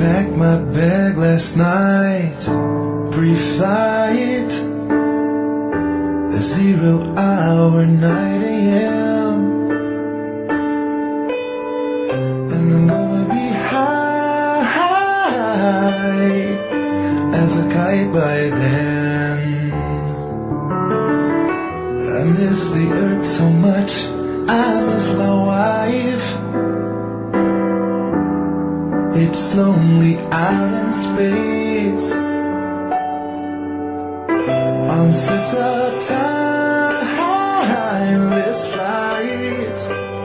packed my bag last night, pre-flight, 0 hour 9 a.m. And I'm gonna be high as a kite by then. I miss the earth so much, I miss my wife. It's lonely out in space on such a timeless flight.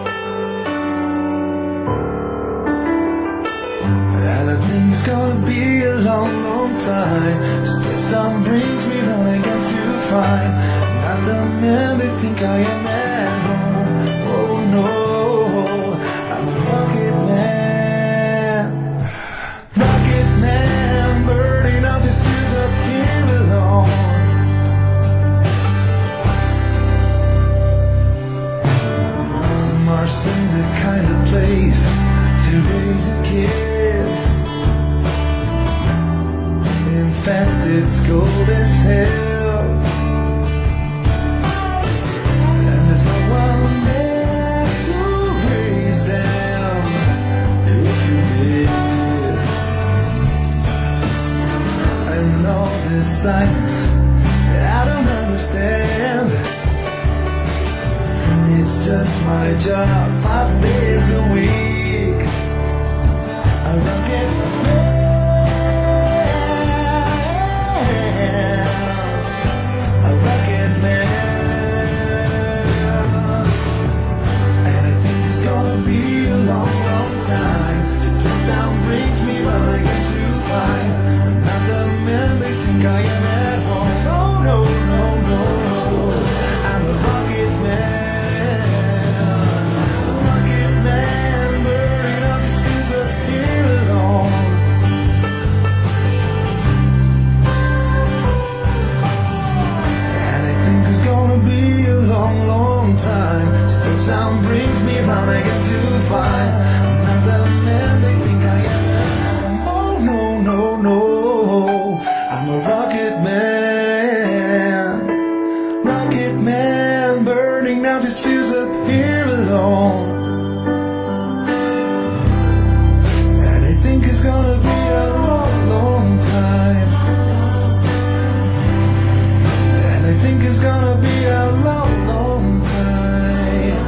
And I think it's gonna be a long, long time till touchdown brings me home again to find not the man they think I am at home. Oh no, I'm a rocket man. Rocket man, burning up this fuse up here alone. Mars ain't the kind of place to raise your kids. In fact, it's cold as hell, and there's no one there to raise them if you did. And all this science I don't understand. It's just my job 5 days a week. A rocket man, a rocket man. And I think it's gonna be a long, long time till touchdown brings me well again to find I'm not the man they think I am at home. Oh no, no, no, I'm a rocket man. Long, long time till touchdown brings me round again to find I'm not the man they think I am. Oh no, no, no, I'm a rocket man, burning out this fuse up here alone. And I think it's gonna be a long, long time. And I think it's gonna be a long, long time.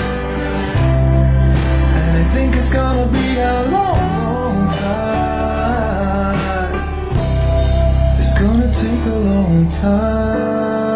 And I think it's gonna be a long, long time. It's gonna take a long time.